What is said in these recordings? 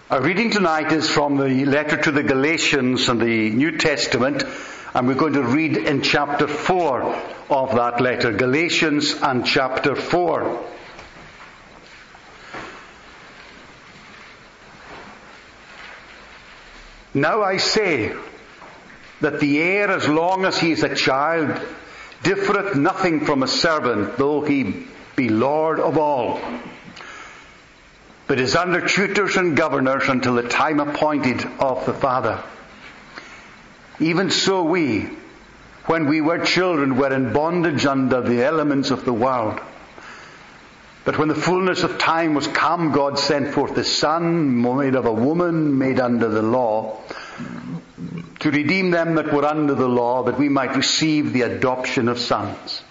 Our reading tonight is from the letter to the Galatians in the New Testament, and we're going to read in chapter 4 of that letter. Galatians and chapter 4. Now I say that the heir, as long as he is a child, differeth nothing from a servant, though he be Lord of all, but is under tutors and governors until the time appointed of the Father. Even so we, when we were children, were in bondage under the elements of the world. But when the fullness of time was come, God sent forth the Son, made of a woman, made under the law, to redeem them that were under the law, that we might receive the adoption of sons.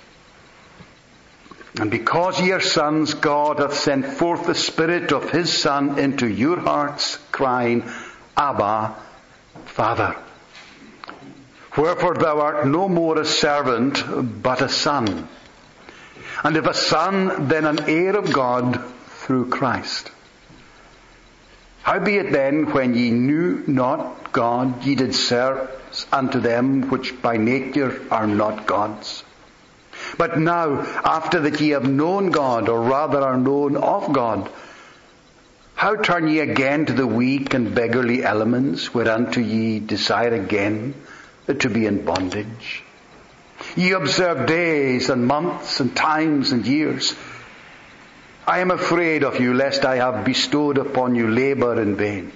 And because ye are sons, God hath sent forth the Spirit of His Son into your hearts, crying, Abba, Father. Wherefore thou art no more a servant, but a son. And if a son, then an heir of God through Christ. Howbeit then, when ye knew not God, ye did serve unto them which by nature are not gods. But now, after that ye have known God, or rather are known of God, how turn ye again to the weak and beggarly elements, whereunto ye desire again to be in bondage? Ye observe days and months and times and years. I am afraid of you, lest I have bestowed upon you labour in vain.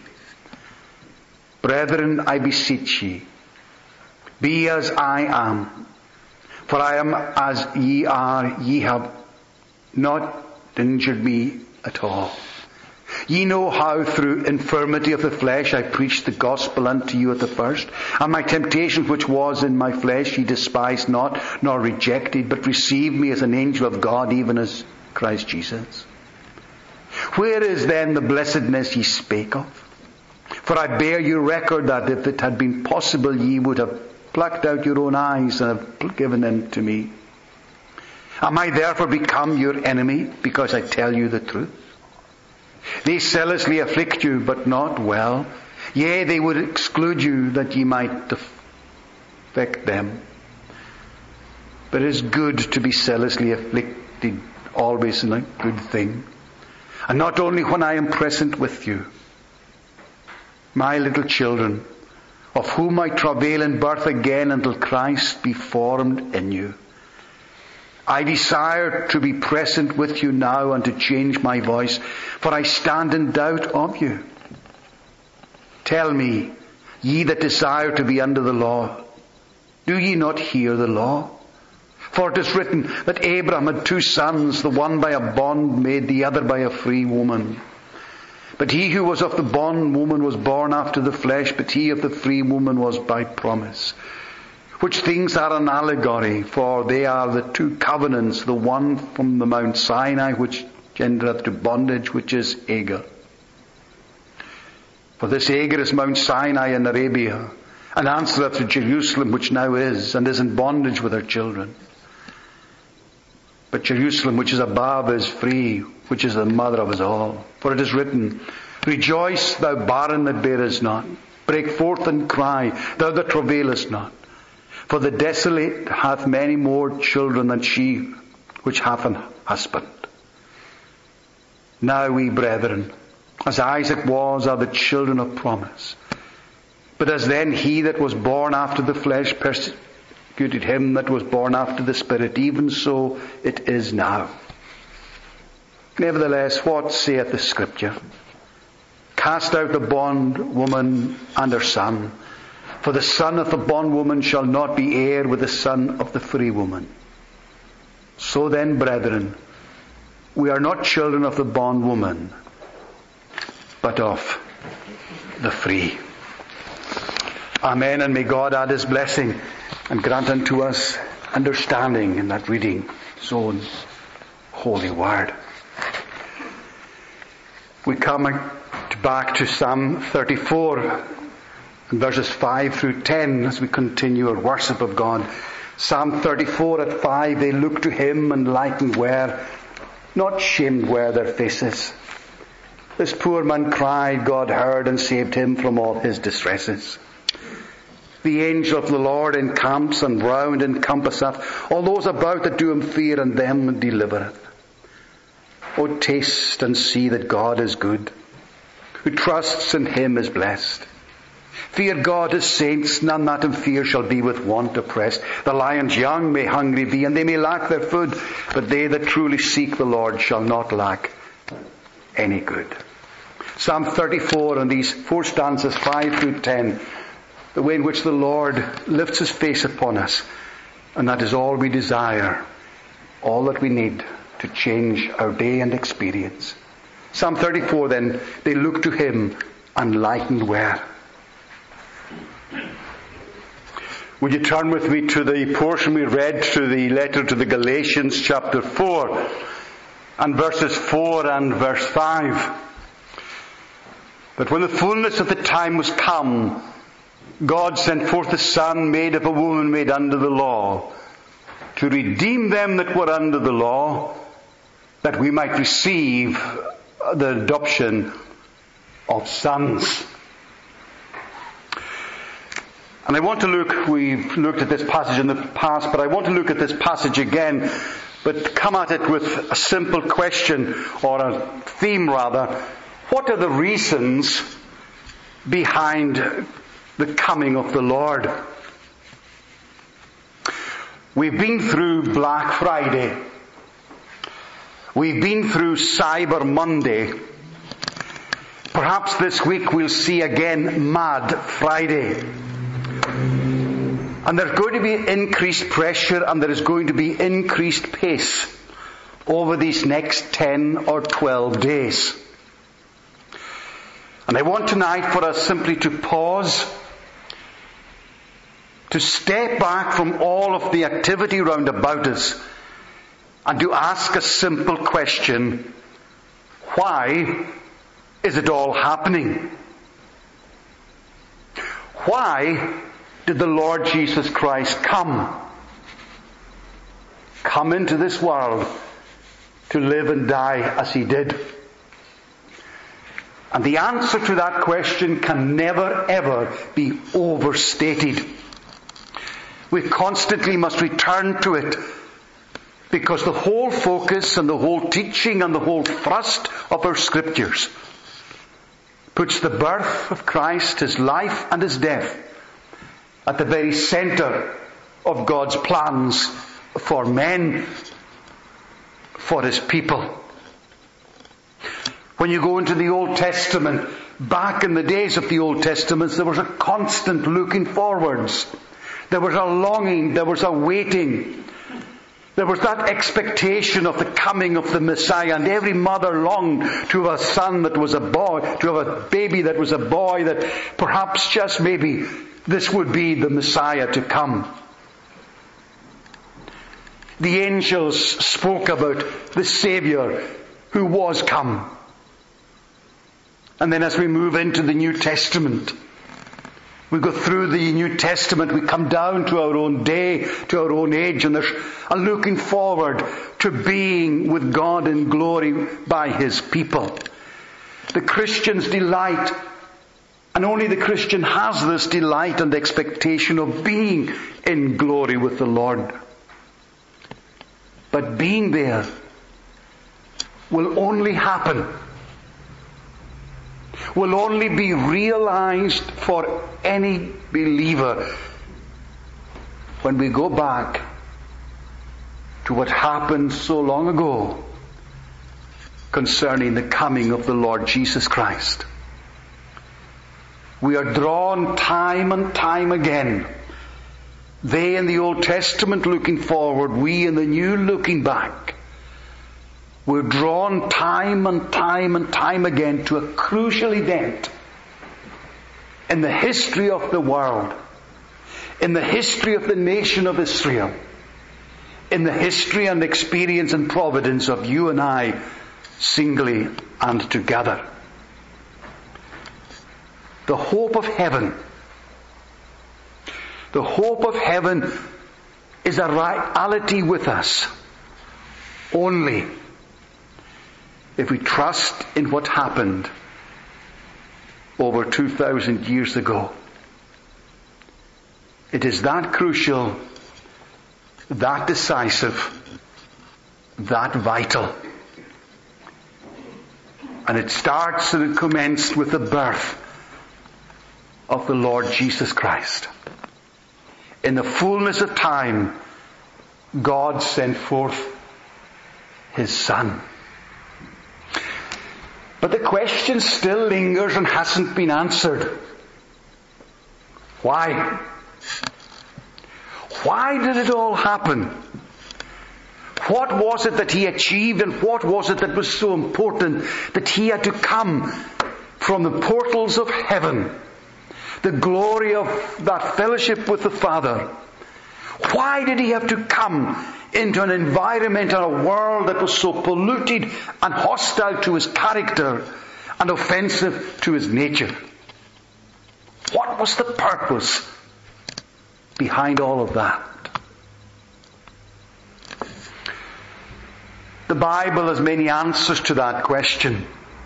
Brethren, I beseech ye, be as I am. For I am as ye are, ye have not injured me at all. Ye know how through infirmity of the flesh I preached the gospel unto you at the first, and my temptation which was in my flesh ye despised not, nor rejected, but received me as an angel of God, even as Christ Jesus. Where is then the blessedness ye spake of? For I bear you record that if it had been possible ye would have plucked out your own eyes and have given them to me. Am I therefore become your enemy, because I tell you the truth? They zealously afflict you, but not well. Yea, they would exclude you, that ye might affect them. But it is good to be zealously afflicted, always a good thing. And not only when I am present with you. My little children, of whom I travail in birth again until Christ be formed in you. I desire to be present with you now and to change my voice, for I stand in doubt of you. Tell me, ye that desire to be under the law, do ye not hear the law? For it is written that Abraham had 2 sons, the one by a bondmaid, the other by a free woman. But he who was of the bondwoman was born after the flesh, but he of the free woman was by promise. Which things are an allegory, for they are the 2 covenants, the one from the Mount Sinai, which gendereth to bondage, which is Hagar. For this Hagar is Mount Sinai in Arabia, and answereth to Jerusalem, which now is, and is in bondage with her children. But Jerusalem, which is above, is free, which is the mother of us all. For it is written, Rejoice, thou barren that bearest not. Break forth and cry, thou that travailest not. For the desolate hath many more children than she which hath an husband. Now we, brethren, as Isaac was, are the children of promise. But as then he that was born after the flesh persecuted him that was born after the Spirit, even so it is now. Nevertheless, what saith the Scripture? Cast out the bondwoman and her son, for the son of the bondwoman shall not be heir with the son of the free woman. So then, brethren, we are not children of the bondwoman, but of the free. Amen, and may God add His blessing and grant unto us understanding in that reading His own holy word. We come back to Psalm 34 and verses 5 through 10 as we continue our worship of God. Psalm 34 at 5, they look to Him and lightened were, not shamed were their faces. This poor man cried, God heard and saved him from all his distresses. The angel of the Lord encamps and round encompasseth all those about that do him fear, and them delivereth. O taste and see that God is good. Who trusts in him is blessed. Fear God, his saints, none that in fear shall be with want oppressed. The lions young may hungry be, and they may lack their food, but they that truly seek the Lord shall not lack any good. Psalm 34 and these 4 stanzas, 5 through 10, the way in which the Lord lifts his face upon us, and that is all we desire, all that we need to change our day and experience. Psalm 34 then, they look to him and lightened were. Would you turn with me to the portion we read through the letter to the Galatians, chapter 4, and verses 4 and verse 5. But when the fullness of the time was come, God sent forth a Son made of a woman made under the law, to redeem them that were under the law, that we might receive the adoption of sons. And I want to look, we've looked at this passage in the past, but I want to look at this passage again, but come at it with a simple question, or a theme rather. What are the reasons behind the coming of the Lord? We've been through Black Friday. We've been through Cyber Monday. Perhaps this week we'll see again Mad Friday. And there's going to be increased pressure, and there is going to be increased pace over these next 10 or 12 days. And I want tonight for us simply to pause, to step back from all of the activity round about us, and to ask a simple question: why is it all happening? Why did the Lord Jesus Christ come into this world to live and die as he did? And the answer to that question can never ever be overstated. We constantly must return to it, because the whole focus and the whole teaching and the whole thrust of our scriptures puts the birth of Christ, his life and his death, at the very center of God's plans for men, for his people. When you go into the Old Testament, back in the days of the Old Testament, there was a constant looking forwards. There was a longing, there was a waiting. There was that expectation of the coming of the Messiah, and every mother longed to have a son that was a boy, to have a baby that was a boy, that perhaps just maybe this would be the Messiah to come. The angels spoke about the Savior who was come. And then as we move into the New Testament, we go through the New Testament, we come down to our own day, to our own age, and there's a looking forward to being with God in glory by his people. The Christian's delight, and only the Christian has this delight and expectation of being in glory with the Lord. But being there will only happen, will only be realized for any believer when we go back to what happened so long ago concerning the coming of the Lord Jesus Christ. We are drawn time and time again. They in the Old Testament looking forward, we in the New looking back. We're drawn time and time and time again to a crucial event in the history of the world, in the history of the nation of Israel, in the history and experience and providence of you and I, singly and together. The hope of heaven. The hope of heaven is a reality with us only if we trust in what happened over 2,000 years ago. It is that crucial, that decisive, that vital. And it starts and it commenced with the birth of the Lord Jesus Christ. In the fullness of time, God sent forth His Son. But the question still lingers and hasn't been answered. Why? Why did it all happen? What was it that He achieved, and what was it that was so important that He had to come from the portals of heaven, the glory of that fellowship with the Father? Why did He have to come into an environment and a world that was so polluted and hostile to His character and offensive to His nature? What was the purpose behind all of that? The Bible has many answers to that question.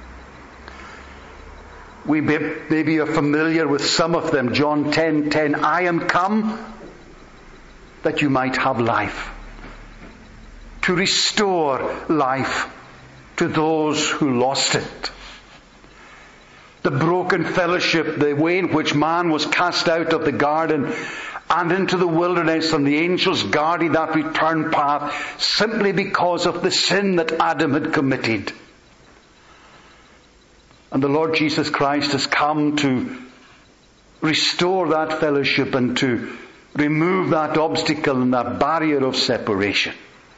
We maybe are familiar with some of them. John 10:10, I am come that you might have life. To restore life to those who lost it. The broken fellowship, the way in which man was cast out of the garden and into the wilderness, and the angels guarded that return path simply because of the sin that Adam had committed. And the Lord Jesus Christ has come to restore that fellowship and to remove that obstacle and that barrier of separation.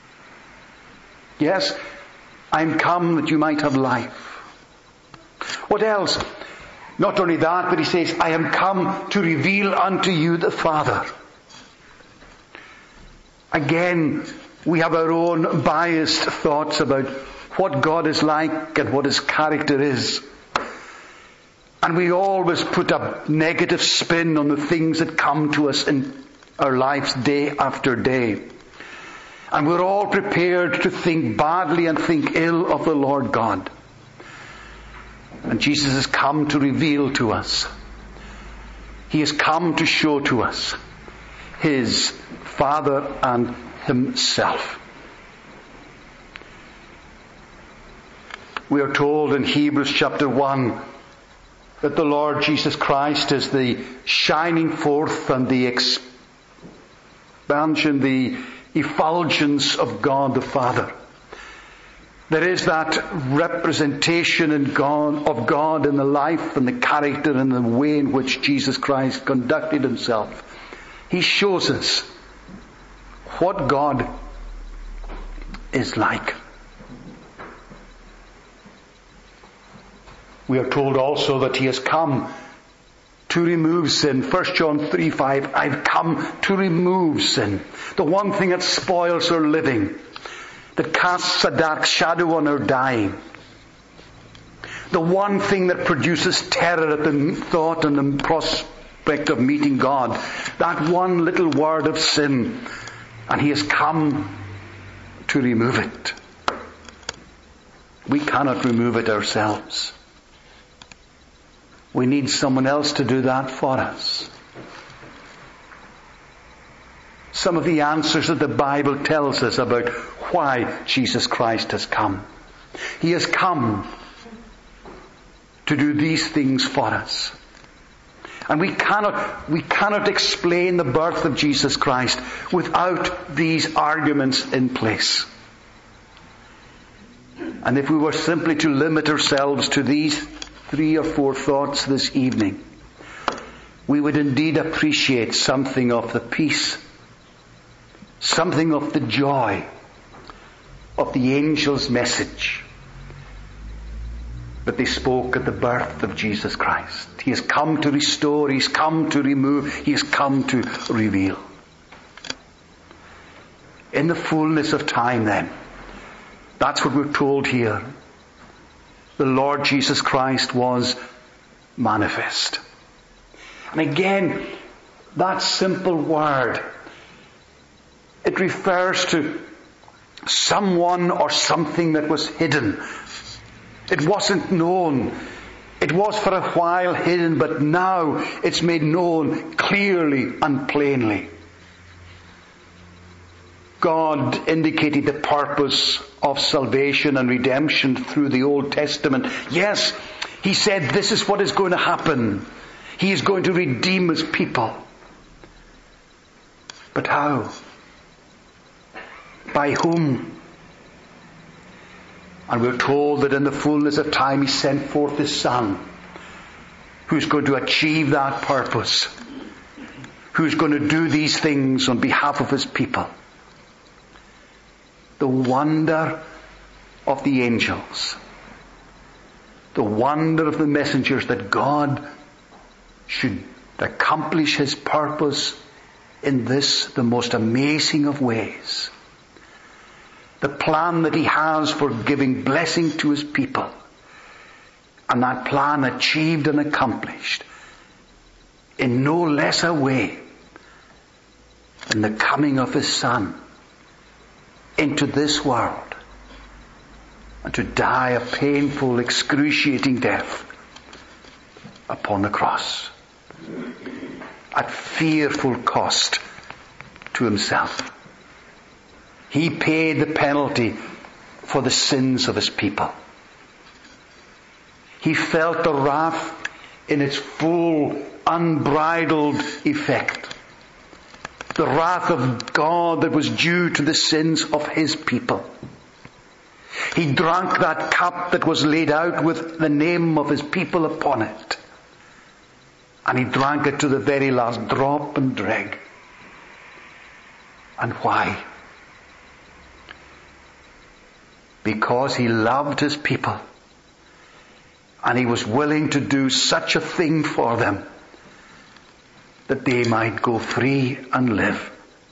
Yes, I'm come that you might have life. What else? Not only that, but He says, I am come to reveal unto you the Father. Again, we have our own biased thoughts about what God is like and what His character is. And we always put a negative spin on the things that come to us in our lives day after day. And we're all prepared to think badly and think ill of the Lord God. And Jesus has come to reveal to us. He has come to show to us His Father and Himself. We are told in Hebrews chapter 1 that the Lord Jesus Christ is the shining forth and the expansion, the effulgence of God the Father. There is that representation of God in the life and the character and the way in which Jesus Christ conducted Himself. He shows us what God is like. We are told also that He has come to remove sin. 1 John 3:5, I've come to remove sin. The one thing that spoils our living, that casts a dark shadow on our dying. The one thing that produces terror at the thought and the prospect of meeting God. That one little word of sin. And He has come to remove it. We cannot remove it ourselves. We need someone else to do that for us. Some of the answers that the Bible tells us about why Jesus Christ has come. He has come to do these things for us. And we cannot explain the birth of Jesus Christ without these arguments in place. And if we were simply to limit ourselves to these 3 or 4 thoughts this evening, we would indeed appreciate something of the peace, something of the joy of the angel's message that they spoke at the birth of Jesus Christ. He has come to restore, He's come to remove, He has come to reveal. In the fullness of time then, that's what we're told here. The Lord Jesus Christ was manifest. And again, that simple word, it refers to someone or something that was hidden It wasn't known. It was for a while hidden, but now it's made known clearly and plainly. God indicated the purpose of salvation and redemption through the Old Testament. Yes, He said this is what is going to happen. He is going to redeem His people. But how? By whom? And we're told that in the fullness of time He sent forth His Son, who's going to achieve that purpose, who's going to do these things on behalf of His people. The wonder of the angels, the wonder of the messengers that God should accomplish His purpose in this, the most amazing of ways. The plan that He has for giving blessing to His people, and that plan achieved and accomplished in no less a way than the coming of His Son into this world, and to die a painful, excruciating death upon the cross at fearful cost to Himself. He paid the penalty for the sins of His people. He felt the wrath in its full, unbridled effect. The wrath of God that was due to the sins of His people. He drank that cup that was laid out with the name of His people upon it. And He drank it to the very last drop and dreg. And why? Because He loved His people. And He was willing to do such a thing for them, that they might go free and live.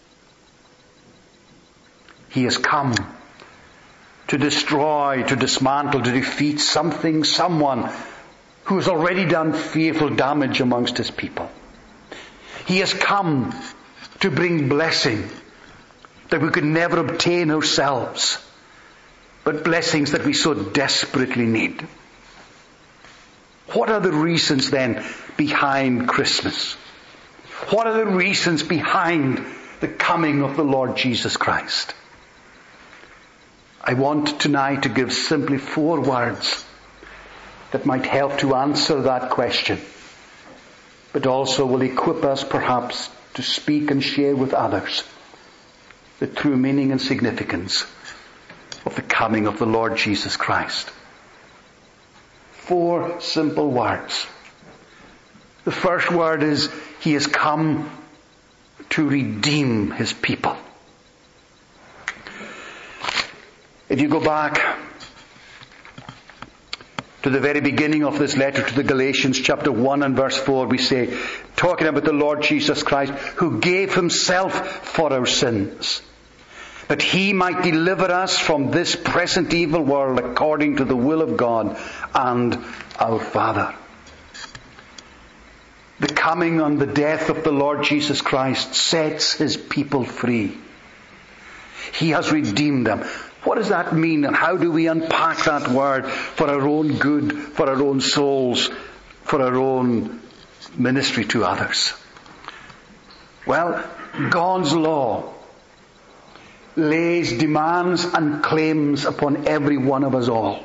He has come to destroy, to dismantle, to defeat something, someone who has already done fearful damage amongst His people. He has come to bring blessing that we could never obtain ourselves, but blessings that we so desperately need. What are the reasons then behind Christmas? What are the reasons behind the coming of the Lord Jesus Christ? I want tonight to give simply 4 words that might help to answer that question, but also will equip us perhaps to speak and share with others the true meaning and significance of the coming of the Lord Jesus Christ. 4 simple words. The first word is, He has come to redeem His people. If you go back to the very beginning of this letter to the Galatians, chapter 1 and verse 4, we say, talking about the Lord Jesus Christ, who gave Himself for our sins, that He might deliver us from this present evil world according to the will of God and our Father. The coming and the death of the Lord Jesus Christ sets His people free. He has redeemed them. What does that mean, and how do we unpack that word for our own good, for our own souls, for our own ministry to others? Well, God's law lays demands and claims upon every one of us all.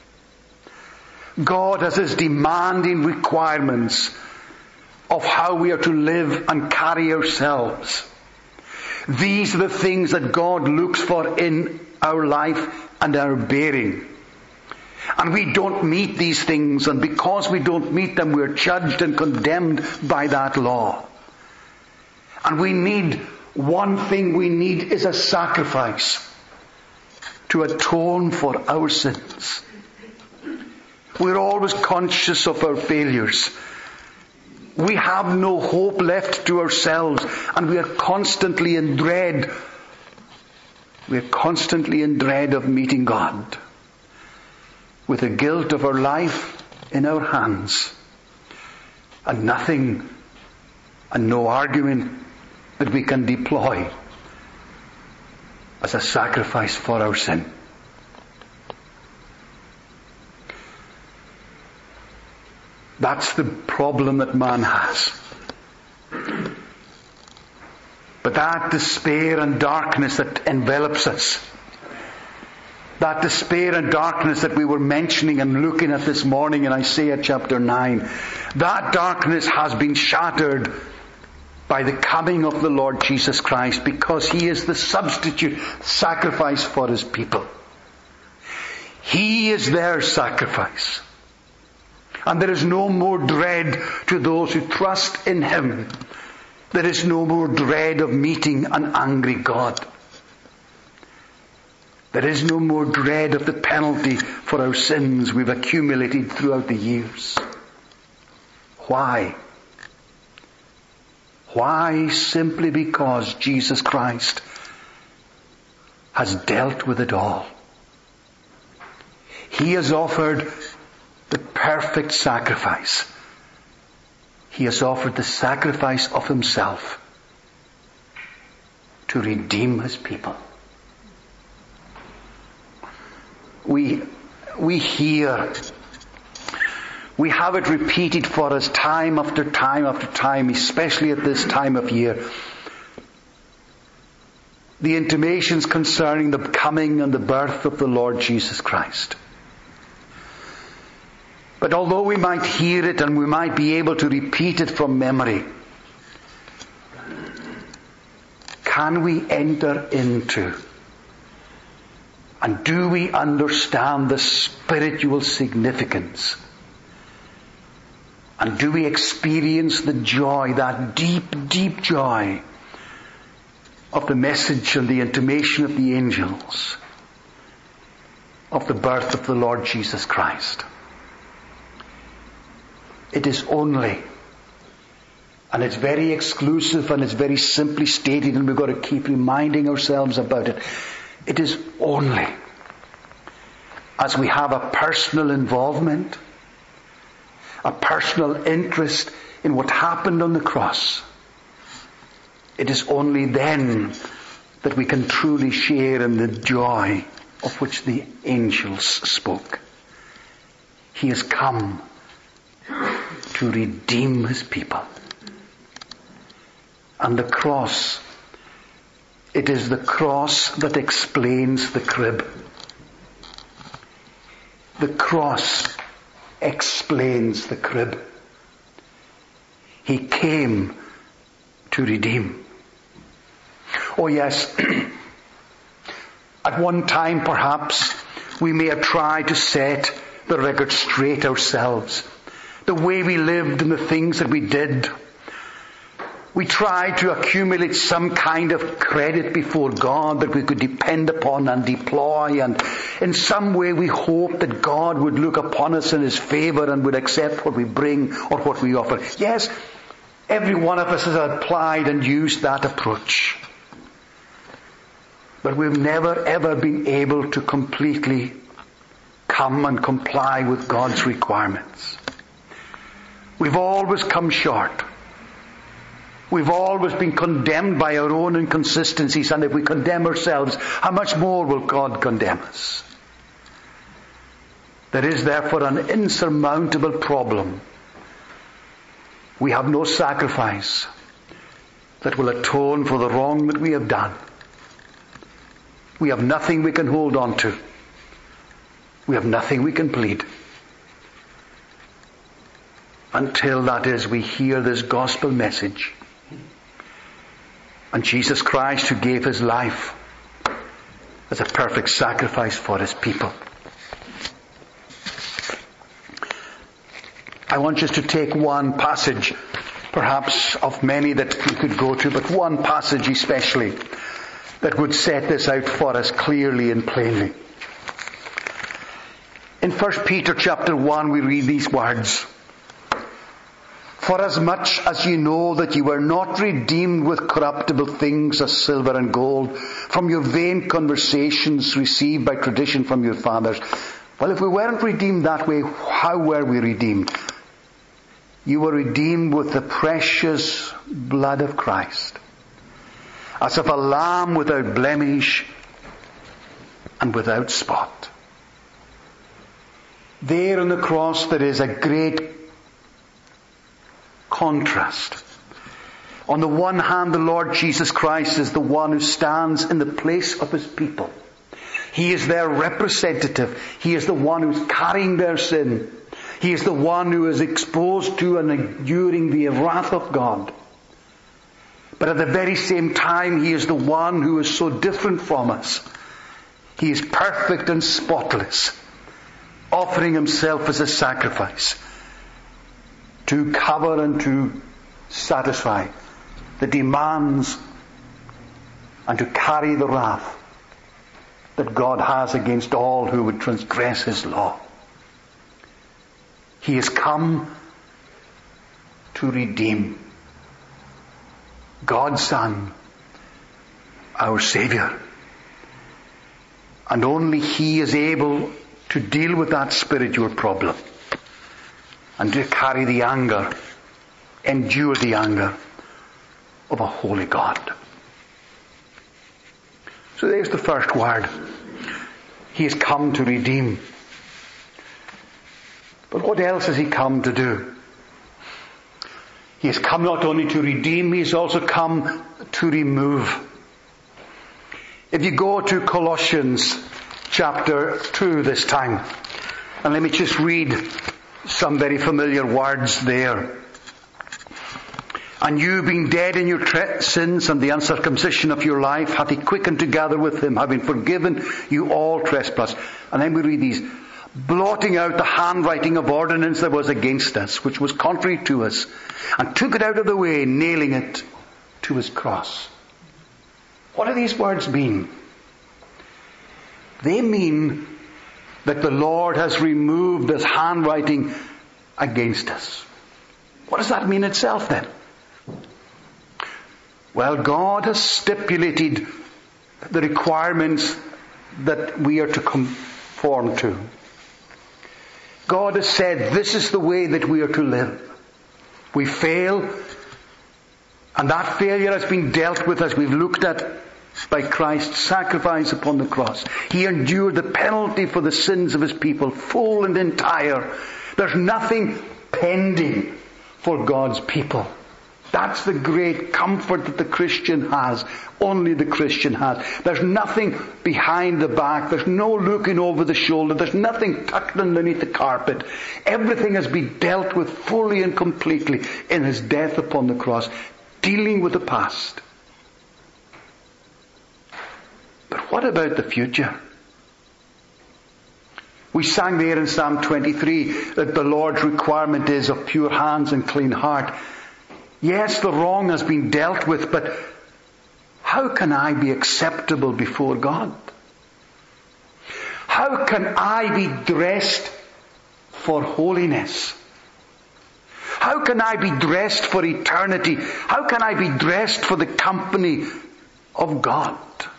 God has His demanding requirements of how we are to live and carry ourselves. These are the things that God looks for in our life and our bearing. And we don't meet these things, and because we don't meet them, we're judged and condemned by that law. And we need, one thing we need is a sacrifice to atone for our sins. We're always conscious of our failures. We have no hope left to ourselves, and we are constantly in dread. We are constantly in dread of meeting God with the guilt of our life in our hands, and nothing and no argument that we can deploy as a sacrifice for our sin. That's the problem that man has. But that despair and darkness that envelops us, that despair and darkness that we were mentioning and looking at this morning in Isaiah chapter 9, that darkness has been shattered by the coming of the Lord Jesus Christ, because He is the substitute sacrifice for His people. He is their sacrifice. And there is no more dread to those who trust in Him. There is no more dread of meeting an angry God. There is no more dread of the penalty for our sins we've accumulated throughout the years. Why? Why? Simply because Jesus Christ has dealt with it all. He has offered the perfect sacrifice. He has offered the sacrifice of Himself to redeem His people. We hear, we have it repeated for us time after time after time, especially at this time of year. The intimations concerning the coming and the birth of the Lord Jesus Christ. But although we might hear it and we might be able to repeat it from memory, can we enter into, and do we understand the spiritual significance? And do we experience the joy, that deep, deep joy of the message and the intimation of the angels of the birth of the Lord Jesus Christ? It is only, and it's very exclusive and it's very simply stated, and we've got to keep reminding ourselves about it. It is only as we have a personal involvement, a personal interest in what happened on the cross. It is only then that we can truly share in the joy of which the angels spoke. He has come to redeem His people. And the cross, it is the cross that explains the crib. The cross explains the crib. He came to redeem. Oh yes, at one time perhaps we may have tried to set the record straight ourselves. The way we lived and the things that we did. We tried to accumulate some kind of credit before God that we could depend upon and deploy, and in some way we hoped that God would look upon us in His favour and would accept what we bring or what we offer. Yes, every one of us has applied and used that approach. But we've never ever been able to completely come and comply with God's requirements. We've always come short. We've always been condemned by our own inconsistencies, and if we condemn ourselves, how much more will God condemn us? There is therefore an insurmountable problem. We have no sacrifice that will atone for the wrong that we have done. We have nothing we can hold on to. We have nothing we can plead. Until, that is, we hear this gospel message. And Jesus Christ, who gave His life as a perfect sacrifice for His people. I want us to take one passage, perhaps of many that we could go to, but one passage especially that would set this out for us clearly and plainly. In 1 Peter chapter 1 we read these words. For as much as you know that you were not redeemed with corruptible things as silver and gold from your vain conversations received by tradition from your fathers. Well, if we weren't redeemed that way, how were we redeemed? You were redeemed with the precious blood of Christ, as of a lamb without blemish and without spot. There on the cross there is a great contrast. On the one hand, the Lord Jesus Christ is the one who stands in the place of his people. He is their representative. He is the one who's carrying their sin. He is the one who is exposed to and enduring the wrath of God. But at the very same time, he is the one who is so different from us. He is perfect and spotless, offering himself as a sacrifice to cover and to satisfy the demands and to carry the wrath that God has against all who would transgress his law. He has come to redeem. God's Son, our Savior. And only he is able to deal with that spiritual problem and to carry the anger, endure the anger of a holy God. So there's the first word. He has come to redeem. But what else has he come to do? He has come not only to redeem, he has also come to remove. If you go to Colossians chapter 2 this time, and let me just read some very familiar words there. And you, being dead in your sins and the uncircumcision of your life, hath he quickened together with him, having forgiven you all trespass. And then we read these. Blotting out the handwriting of ordinance that was against us, which was contrary to us, and took it out of the way, nailing it to his cross. What do these words mean? They mean that the Lord has removed this handwriting against us. What does that mean itself then? Well, God has stipulated the requirements that we are to conform to. God has said this is the way that we are to live. We fail, and that failure has been dealt with, as we've looked at, by Christ's sacrifice upon the cross. He endured the penalty for the sins of his people, full and entire. There's nothing pending for God's people. That's the great comfort that the Christian has. Only the Christian has. There's nothing behind the back. There's no looking over the shoulder. There's nothing tucked underneath the carpet. Everything has been dealt with fully and completely in his death upon the cross, dealing with the past. But what about the future? We sang there in Psalm 23 that the Lord's requirement is of pure hands and clean heart. Yes, the wrong has been dealt with, but how can I be acceptable before God? How can I be dressed for holiness? How can I be dressed for eternity? How can I be dressed for the company of God?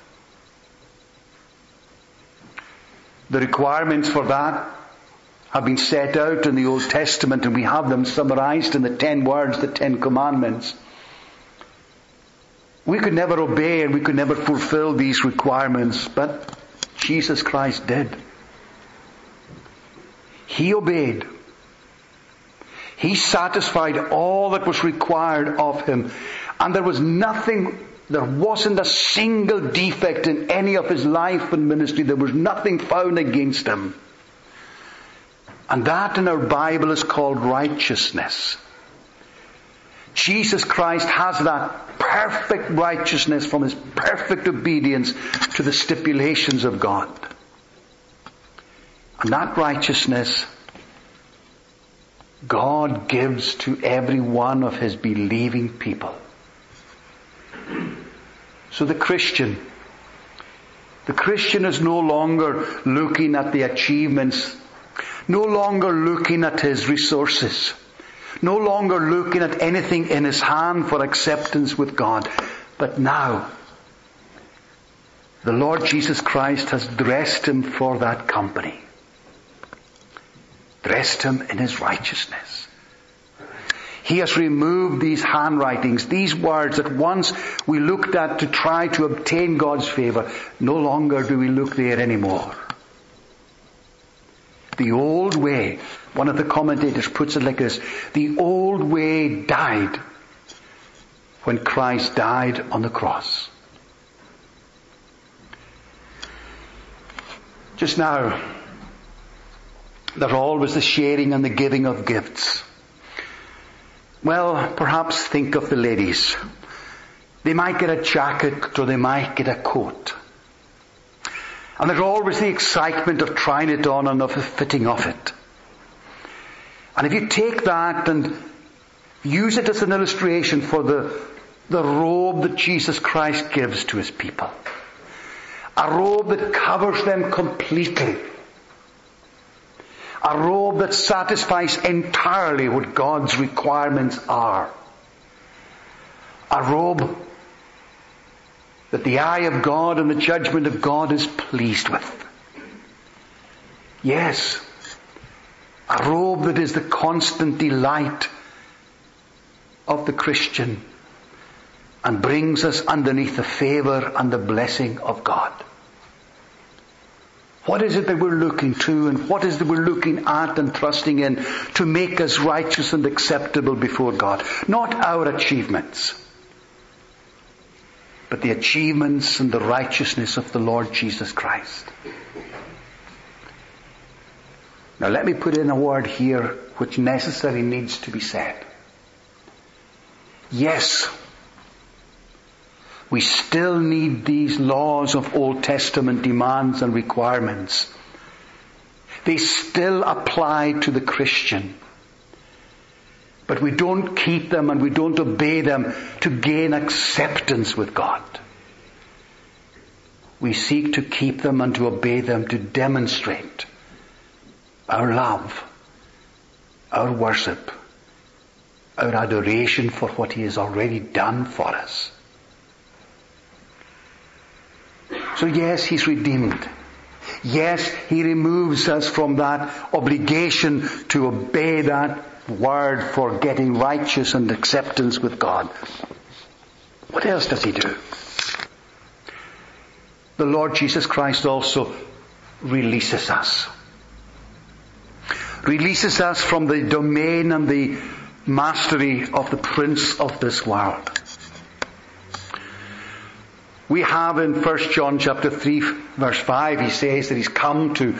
The requirements for that have been set out in the Old Testament, and we have them summarized in the 10 words, the 10 commandments. We could never obey and we could never fulfill these requirements, but Jesus Christ did. He obeyed. He satisfied all that was required of him, and there wasn't a single defect in any of his life and ministry. There was nothing found against him. And that in our Bible is called righteousness. Jesus Christ has that perfect righteousness from his perfect obedience to the stipulations of God. And that righteousness God gives to every one of his believing people. So the Christian is no longer looking at the achievements, no longer looking at his resources, no longer looking at anything in his hand for acceptance with God. But now, the Lord Jesus Christ has dressed him for that company. Dressed him in his righteousness. He has removed these handwritings, these words that once we looked at to try to obtain God's favor. No longer do we look there anymore. The old way One of the commentators puts it like this: the old way died when Christ died on the cross. Just now, there's always the sharing and the giving of gifts. Well, perhaps think of the ladies. They might get a jacket or they might get a coat. And there's always the excitement of trying it on and of the fitting of it. And if you take that and use it as an illustration for the robe that Jesus Christ gives to His people, a robe that covers them completely, a robe that satisfies entirely what God's requirements are, a robe that the eye of God and the judgment of God is pleased with. Yes, a robe that is the constant delight of the Christian and brings us underneath the favour and the blessing of God. What is it that we're looking to, and what is it that we're looking at and trusting in to make us righteous and acceptable before God? Not our achievements, but the achievements and the righteousness of the Lord Jesus Christ. Now let me put in a word here which necessarily needs to be said. Yes, we still need these laws of Old Testament demands and requirements. They still apply to the Christian. But we don't keep them and we don't obey them to gain acceptance with God. We seek to keep them and to obey them to demonstrate our love, our worship, our adoration for what He has already done for us. So yes, He's redeemed. Yes, He removes us from that obligation to obey that word for getting righteous and acceptance with God. What else does He do? The Lord Jesus Christ also releases us. Releases us from the domain and the mastery of the prince of this world. We have in 1 John chapter 3 verse 5, he says that He's come to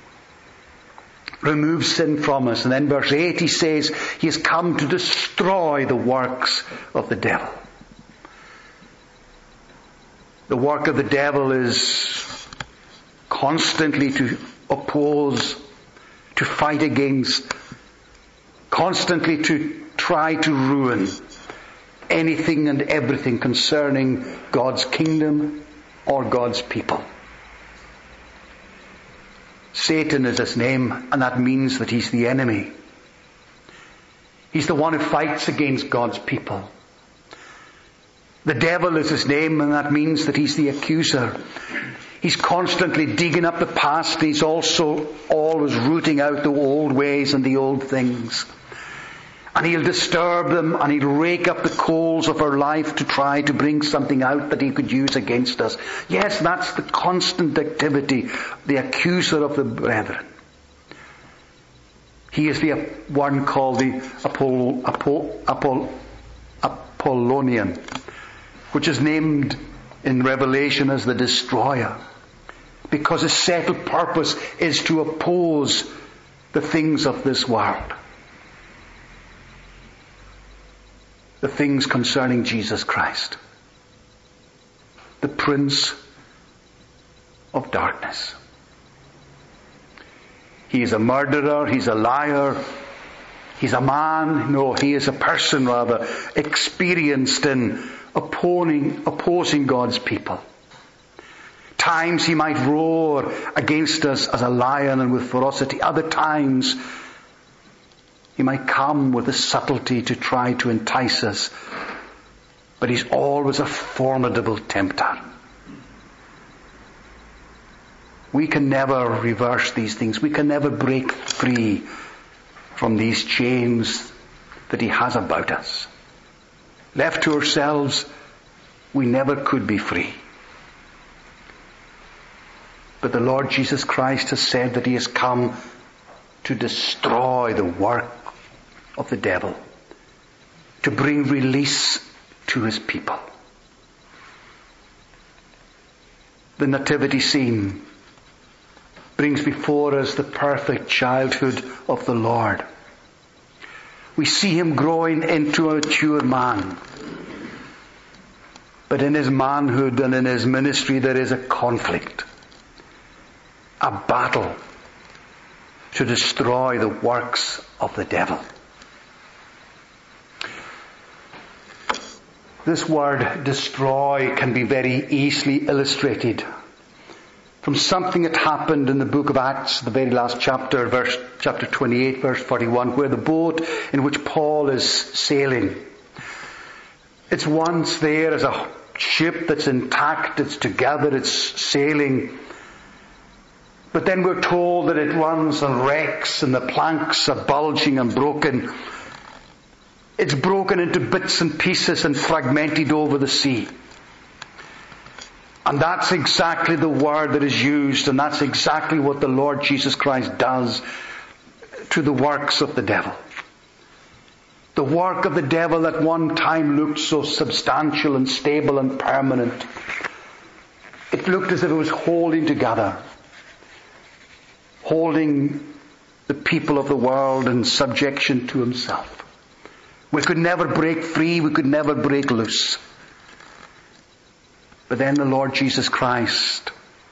remove sin from us. And then verse 8 he says He has come to destroy the works of the devil. The work of the devil is constantly to oppose, to fight against, constantly to try to ruin anything and everything concerning God's kingdom or God's people. Satan is his name, and that means that he's the enemy. He's the one who fights against God's people. The devil is his name, and that means that he's the accuser. He's constantly digging up the past. He's also always rooting out the old ways and the old things. And he'll disturb them, and he'll rake up the coals of our life to try to bring something out that he could use against us. Yes, that's the constant activity, the accuser of the brethren. He is the one called the Apollonian, which is named in Revelation as the destroyer, because his settled purpose is to oppose the things of this world. The things concerning Jesus Christ, the Prince of Darkness. He is a murderer, he's a liar, he's a man, no, he is a person rather, experienced in opposing God's people. Times he might roar against us as a lion and with ferocity. Other times he might come with a subtlety to try to entice us. But he's always a formidable tempter. We can never reverse these things. We can never break free from these chains that he has about us. Left to ourselves, we never could be free. But the Lord Jesus Christ has said that he has come to destroy the work of the devil, to bring release to his people. The nativity scene brings before us the perfect childhood of the Lord. We see him growing into a mature man. But in his manhood and in his ministry there is a conflict, a battle to destroy the works of the devil. This word destroy can be very easily illustrated from something that happened in the book of Acts, the very last chapter, chapter 28, verse 41, where the boat in which Paul is sailing, it's once there as a ship that's intact, it's together, it's sailing. But then we're told that it runs and wrecks and the planks are bulging and broken. It's broken into bits and pieces and fragmented over the sea. And that's exactly the word that is used, and that's exactly what the Lord Jesus Christ does to the works of the devil. The work of the devil at one time looked so substantial and stable and permanent. It looked as if it was holding together, holding the people of the world in subjection to himself. We could never break free, we could never break loose. But then the Lord Jesus Christ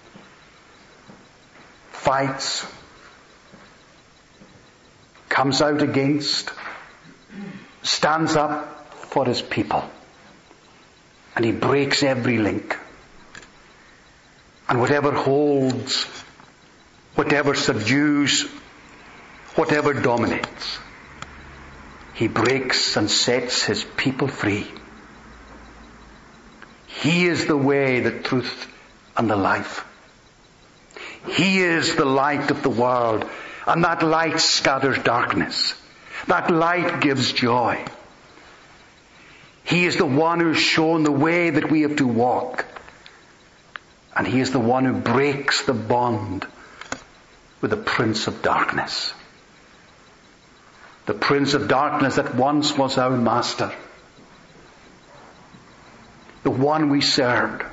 fights, comes out against, stands up for his people. And he breaks every link. And whatever holds, whatever subdues, whatever dominates, he breaks and sets his people free. He is the way, the truth, and the life. He is the light of the world, and that light scatters darkness. That light gives joy. He is the one who's shown the way that we have to walk. And he is the one who breaks the bond with the Prince of Darkness. The Prince of Darkness that once was our master. The one we served.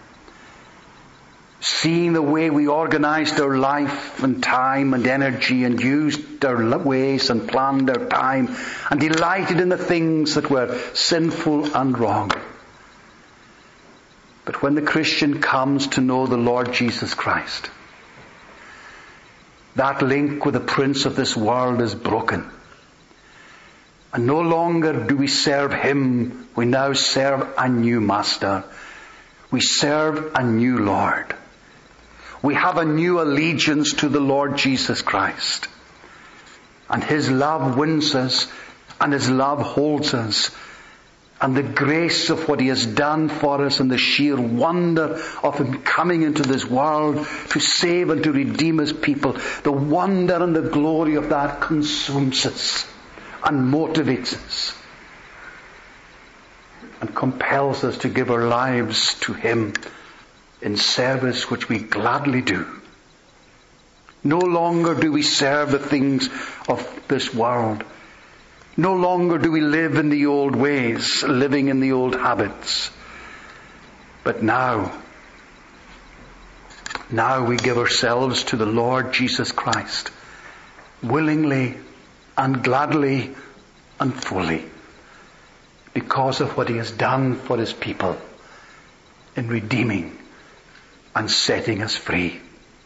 Seeing the way we organized our life and time and energy and used our ways and planned our time and delighted in the things that were sinful and wrong. But when the Christian comes to know the Lord Jesus Christ, that link with the prince of this world is broken. And no longer do we serve him, we now serve a new master. We serve a new Lord. We have a new allegiance to the Lord Jesus Christ. And his love wins us, and his love holds us. And the grace of what he has done for us and the sheer wonder of him coming into this world to save and to redeem his people, the wonder and the glory of that consumes us and motivates us and compels us to give our lives to him in service which we gladly do. No longer do we serve the things of this world. No longer do we live in the old ways, living in the old habits. But now we give ourselves to the Lord Jesus Christ, willingly and gladly and fully, because of what he has done for his people in redeeming and setting us free.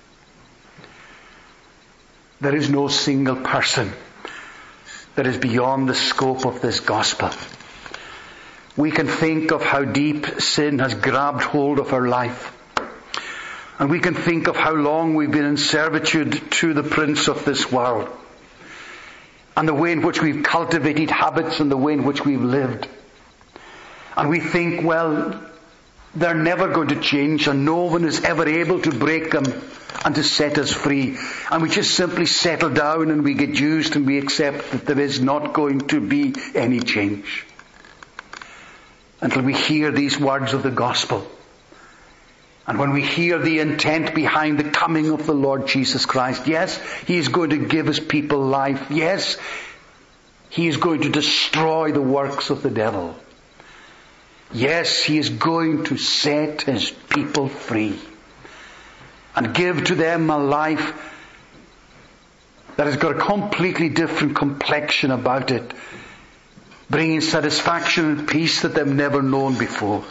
There is no single person that is beyond the scope of this gospel. We can think of how deep sin has grabbed hold of our life. And we can think of how long we've been in servitude to the prince of this world. And the way in which we've cultivated habits and the way in which we've lived. And we think, well, they're never going to change and no one is ever able to break them and to set us free. And we just simply settle down and we get used and we accept that there is not going to be any change. Until we hear these words of the gospel. And when we hear the intent behind the coming of the Lord Jesus Christ, yes, He is going to give His people life. Yes, He is going to destroy the works of the devil. Yes, He is going to set His people free and give to them a life that has got a completely different complexion about it, bringing satisfaction and peace that they've never known before.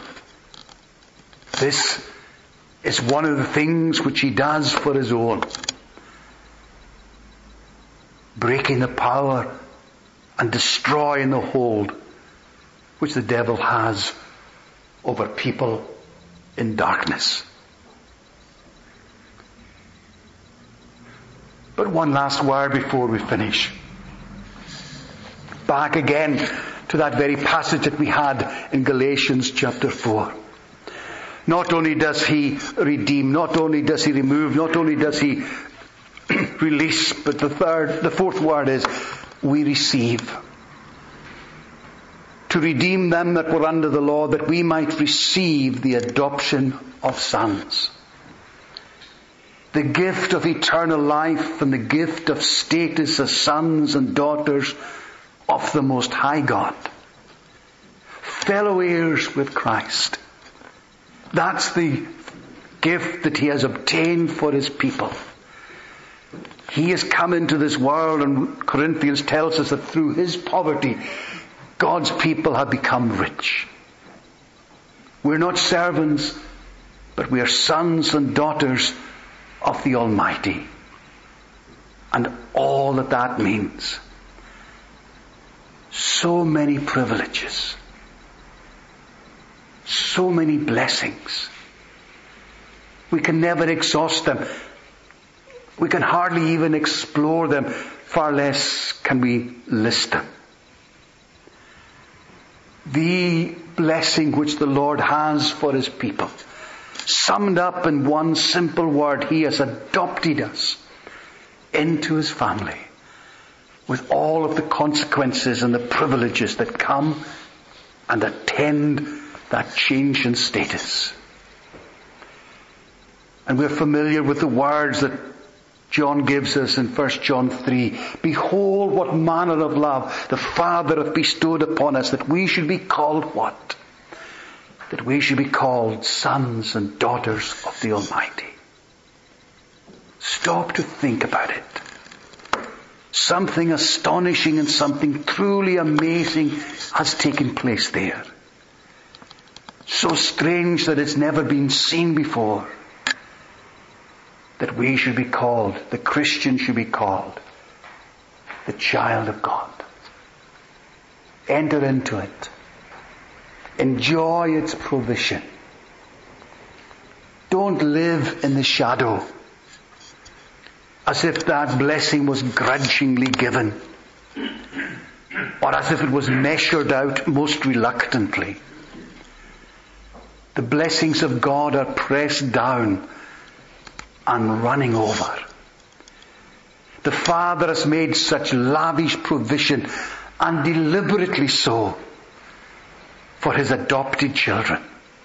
This is one of the things which He does for His own, breaking the power and destroying the hold which the devil has over people in darkness. But one last word before we finish. Back again to that very passage that we had in Galatians chapter 4. Not only does He redeem, not only does He remove, not only does He release, but the fourth word is we receive. To redeem them that were under the law, that we might receive the adoption of sons. The gift of eternal life and the gift of status as sons and daughters of the Most High God. Fellow heirs with Christ. That's the gift that He has obtained for His people. He has come into this world, and Corinthians tells us that through His poverty, God's people have become rich. We're not servants, but we are sons and daughters of the Almighty. And all that that means. So many privileges. So many blessings. We can never exhaust them. We can hardly even explore them. Far less can we list them. The blessing which the Lord has for His people, summed up in one simple word: He has adopted us into His family, with all of the consequences and the privileges that come and attend that change in status. And we're familiar with the words that John gives us in 1 John 3. Behold what manner of love the Father hath bestowed upon us, that we should be called what? That we should be called sons and daughters of the Almighty. Stop to think about it. Something astonishing and something truly amazing has taken place there. So strange that it's never been seen before. That we should be called, the Christian should be called, the child of God. Enter into it. Enjoy its provision. Don't live in the shadow as if that blessing was grudgingly given, or as if it was measured out most reluctantly. The blessings of God are pressed down and running over. The Father has made such lavish provision, and deliberately so, for His adopted children.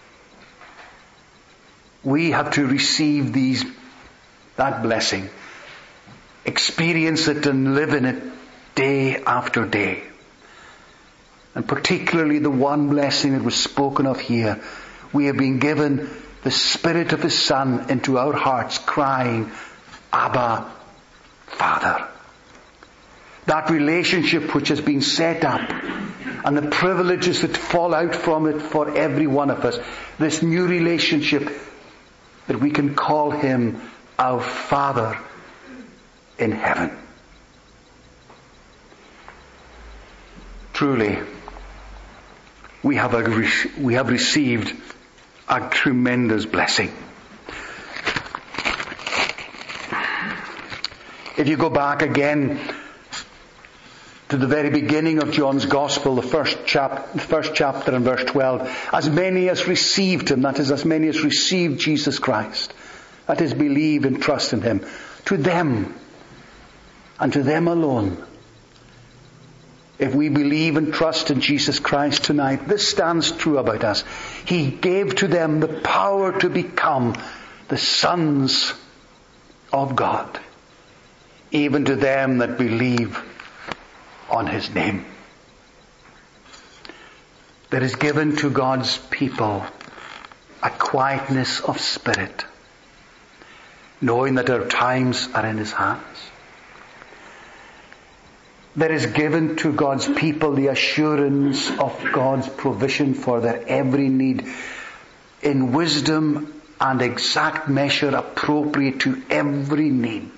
We have to receive that blessing, experience it and live in it day after day. And particularly the one blessing that was spoken of here, we have been given the Spirit of His Son into our hearts, crying, Abba, Father. That relationship which has been set up, and the privileges that fall out from it for every one of us. This new relationship that we can call Him our Father in heaven. Truly, we have received a tremendous blessing. If you go back again to the very beginning of John's Gospel, the first chapter and verse 12, as many as received Him, that is, as many as received Jesus Christ, that is, believe and trust in Him, to them, and to them alone, If we believe and trust in Jesus Christ tonight, this stands true about us. He gave to them the power to become the sons of God, even to them that believe on His name. There is given to God's people a quietness of spirit, knowing that our times are in His hands. There is given to God's people the assurance of God's provision for their every need in wisdom and exact measure appropriate to every need.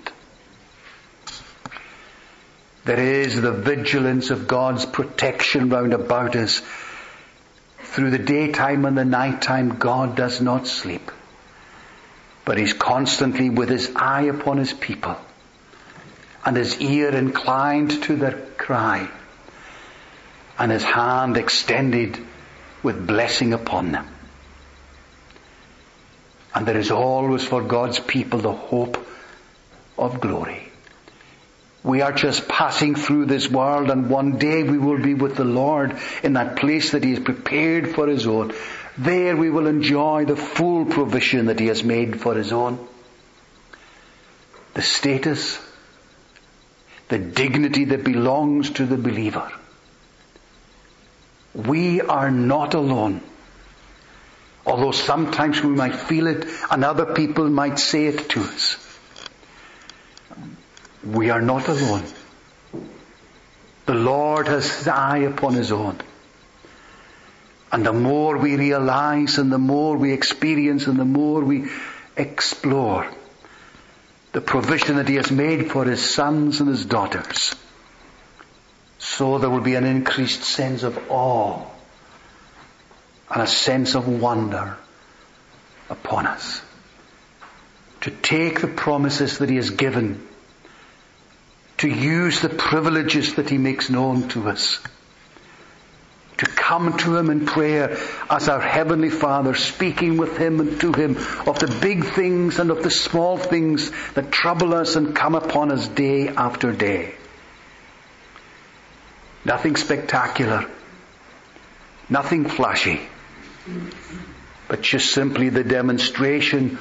There is the vigilance of God's protection round about us. Through the daytime and the nighttime, God does not sleep, but He's constantly with His eye upon His people, and His ear inclined to their cry, and His hand extended with blessing upon them. And there is always for God's people the hope of glory. We are just passing through this world, and one day we will be with the Lord in that place that He has prepared for His own. There we will enjoy the full provision that He has made for His own. The status, the dignity that belongs to the believer. We are not alone. Although sometimes we might feel it and other people might say it to us. We are not alone. The Lord has His eye upon His own. And the more we realize and the more we experience and the more we explore the provision that He has made for His sons and His daughters, so there will be an increased sense of awe and a sense of wonder upon us. To take the promises that He has given, to use the privileges that He makes known to us, to come to Him in prayer as our Heavenly Father, speaking with Him and to Him of the big things and of the small things that trouble us and come upon us day after day. Nothing spectacular, nothing flashy, but just simply the demonstration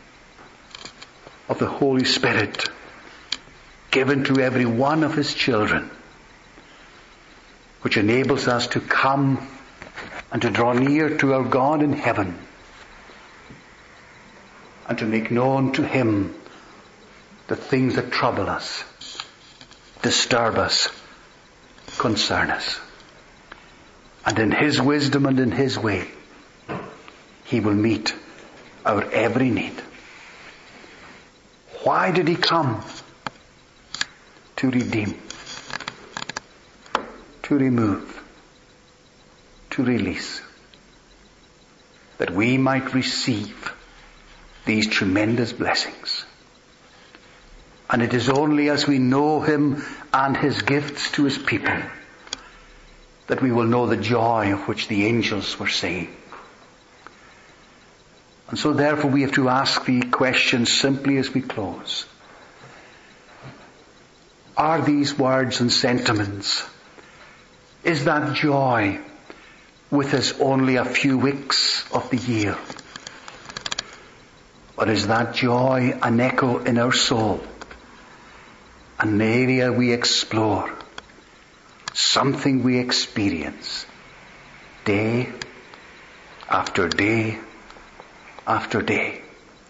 of the Holy Spirit given to every one of His children, which enables us to come and to draw near to our God in heaven and to make known to Him the things that trouble us, disturb us, concern us. And in His wisdom and in His way, He will meet our every need. Why did He come? To redeem, to remove, to release, that we might receive these tremendous blessings. And it is only as we know Him and His gifts to His people that we will know the joy of which the angels were saying. And so therefore we have to ask the question simply as we close. Are these words and sentiments, is that joy with us only a few weeks of the year? Or is that joy an echo in our soul? An area we explore? Something we experience day after day after day?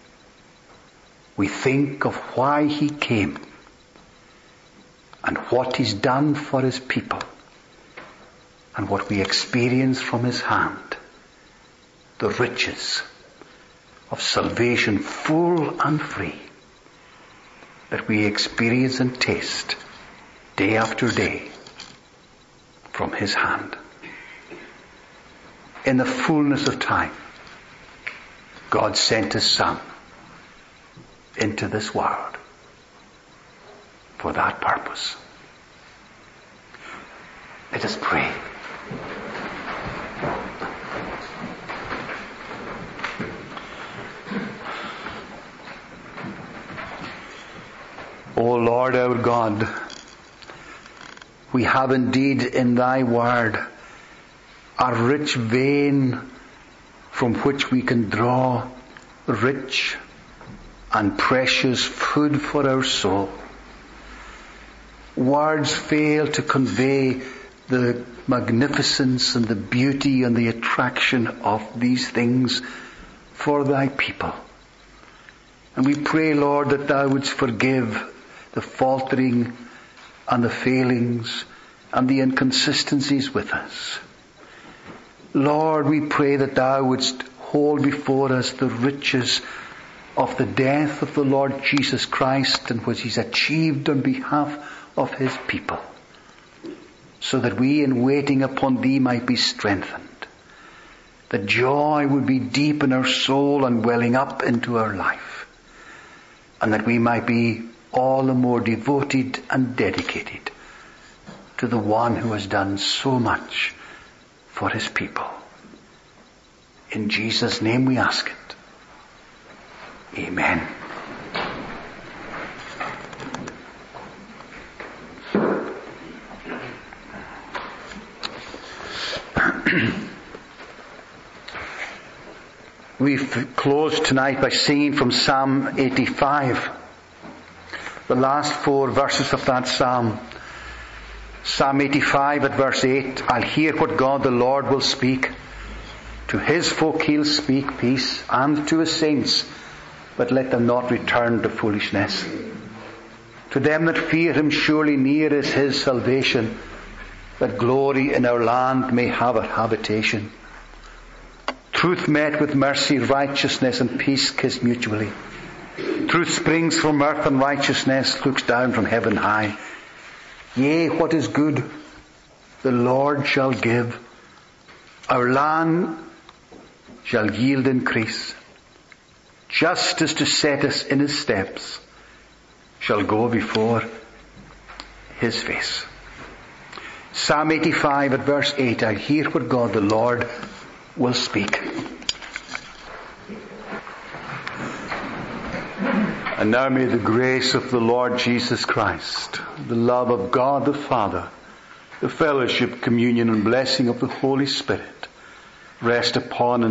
We think of why He came and what He's done for His people and what we experience from His hand, the riches of salvation full and free that we experience and taste day after day from His hand. In the fullness of time, God sent His Son into this world for that purpose. Let us pray. O Lord our God, We have indeed in thy word a rich vein from which we can draw rich and precious food for our soul. Words fail to convey the magnificence and the beauty and the attraction of these things for thy people. And we pray, Lord, that thou wouldst forgive the faltering and the failings and the inconsistencies with us. Lord, we pray that thou wouldst hold before us the riches of the death of the Lord Jesus Christ and what he's achieved on behalf of his people, so that we in waiting upon thee might be strengthened. That joy would be deep in our soul and welling up into our life, and that we might be all the more devoted and dedicated to the one who has done so much for his people. In Jesus' name we ask it. Amen. We've closed tonight by singing from Psalm 85. The last 4 verses of that psalm. Psalm 85 at verse 8. I'll hear what God the Lord will speak. To his folk he'll speak peace, and to his saints, but let them not return to foolishness. To them that fear him surely near is his salvation, that glory in our land may have a habitation. Truth met with mercy, righteousness and peace kiss mutually. Truth springs from earth and righteousness looks down from heaven high. Yea, what is good the Lord shall give. Our land shall yield increase. Justice to set us in his steps shall go before his face. Psalm 85 at verse 8. I hear what God the Lord will speak. And now may the grace of the Lord Jesus Christ, the love of God the Father, the fellowship, communion and blessing of the Holy Spirit rest upon and